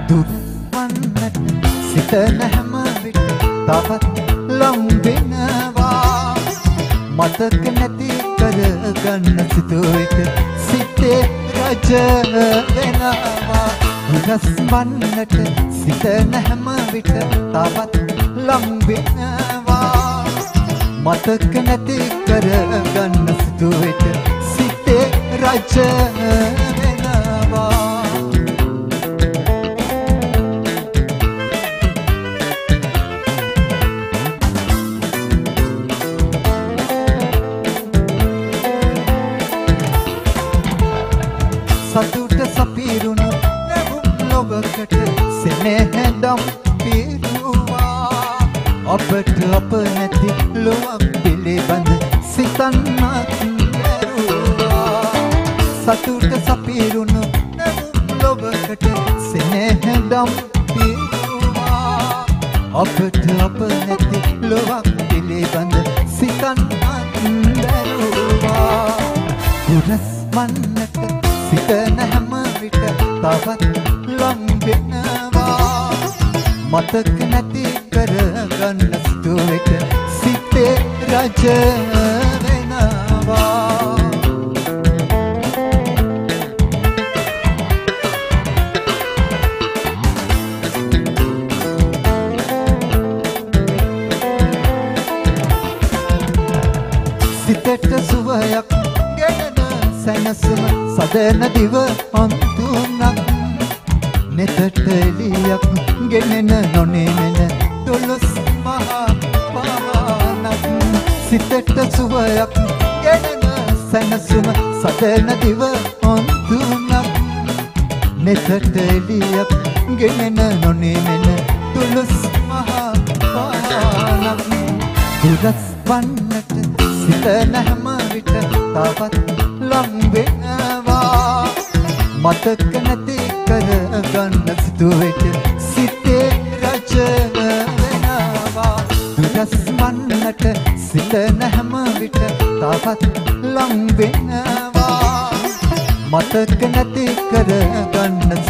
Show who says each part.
Speaker 1: දුරවන්නට සිතන හැම විට තවත් ලං වෙනවා මතක නැති කරගන්න සිතුවිට සිතේ රජ වෙනවා දුරස්වන්නට සිතන හැම විට තවත් ලං වෙනවා මතක නැති කරගන්න සිතුවිට සිතේ රජ වෙනවා සතුට සපිරුණු ලැබුම් ලොවකට සෙනෙහදම් පිරුවා අපට අප නැති ලොවක් පිළිබඳ සිතන්නත් බැරුවා සතුට සපිරුණු ලැබුම් ලොවකට සෙනෙහදම් පිරුවා අපට අප නැති ලොවක් පිළිබඳ සිතන්නත් බැරුවා දුරස්වන්නට සිතන හැම විට තවත් ලං වෙනවා මතක නැති කරගන්න සිතුවිට සිතේ රජ වෙනවා සිතට සුවයක් ගෙනෙන සැනසුම සදන දිව අන්තුනක් නෙතට එලියක් ගෙනෙන නොනෙනෙන දොළොස් මහා පහනක් සිතට සුවයක් ගෙනෙන සැනසුම සදන දිව අන්තුනක් නෙතට එලියක් ගෙනෙන නොනෙනෙන දොළොස් මහා පහනක් දුරස්වන්නට සිතන හැම විට තවත් ලං වෙනවා මතක නැති කරගන්න සිතුවිට සිතේ රජ වෙනවා දුරස්වන්නට සිතන හැම විට තවත් ලං වෙනවා මතක නැති කරගන්න